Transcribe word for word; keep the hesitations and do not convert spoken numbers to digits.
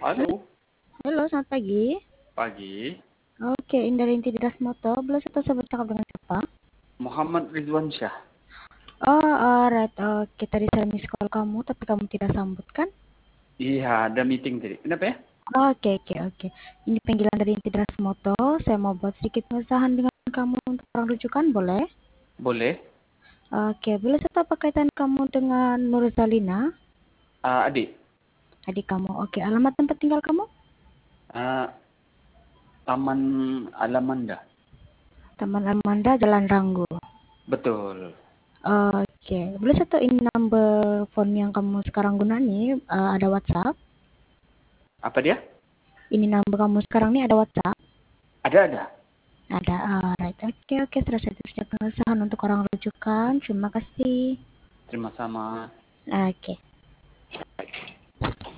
Halo, Halo, halo, selamat pagi. pagi. Oke, ini dari Inti Didas Moto. Boleh satu saya bercakap dengan siapa? Muhammad Ridwan Syah. Oh, alright. Oke, tadi saya miss call kamu, tapi kamu tidak sambut kan? Iya, ada meeting tadi. Kenapa ya? Oke, oke, oke. Ini panggilan dari Inti Didas Moto. Saya mau buat sedikit pengesahan dengan kamu untuk orang rujukan, boleh? Boleh. Oke, boleh saya tahu apa kaitan kamu dengan Nur Zalina, Ah, adik, adik kamu? Oke, alamat tempat tinggal kamu? ah, Taman Alamanda. Taman Amanda, Jalan Ranggu. Betul. Oke, boleh saya tahu ini number phone yang kamu sekarang guna nih, eh, ada WhatsApp? Apa dia? Ini number kamu sekarang nih ada WhatsApp? Ada, ada. Ada, alright. Oke, oke, sudah saya tulis pengesahan untuk orang rujukan. Terima kasih. Terima sama. Oke.